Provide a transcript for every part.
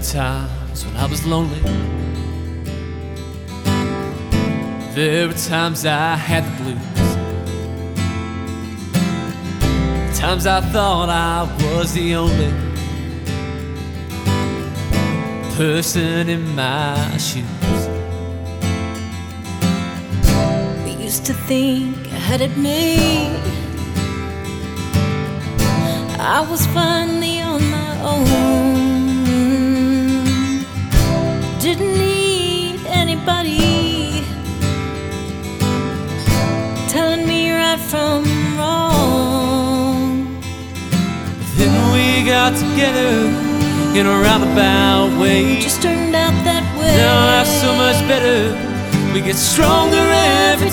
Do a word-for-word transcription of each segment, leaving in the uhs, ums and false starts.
were times when I was lonely. There were times I had the blues. Times I thought I was the only person in my shoes. We used to think I had it made. I was finally on my own. Didn't need anybody telling me right from wrong. Then we got together in a roundabout way. Just turned out that way. Now life's so much better. We get stronger every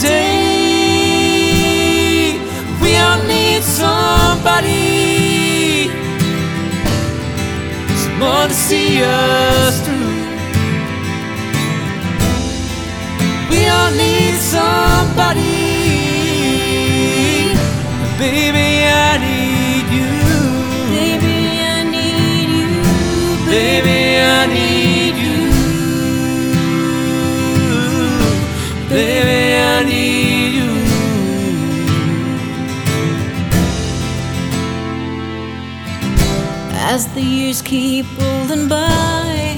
day. We all need somebody, someone to see us through. We all need somebody. Baby, I need you. Baby, I need you. Baby, I need you. Baby, I need you. As the years keep rolling by,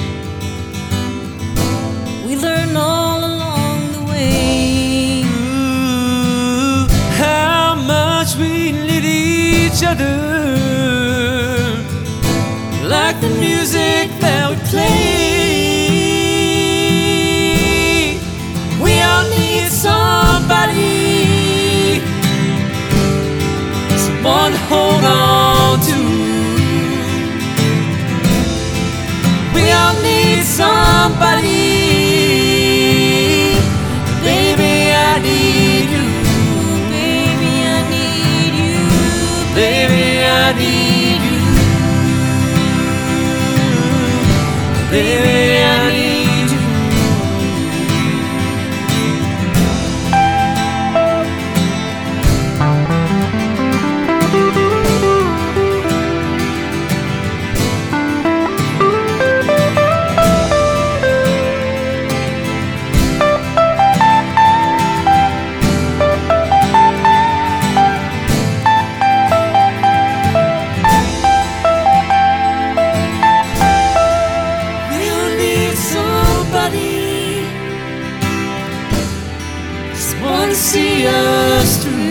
we learn all along the way. Ooh, how much we need each other, like the music that we play. We all need somebody, someone to hold on to. We all need somebody. Baby, I need you. Baby, I need you. Baby, I need you. Baby, I need you. Somebody, someone to see us through.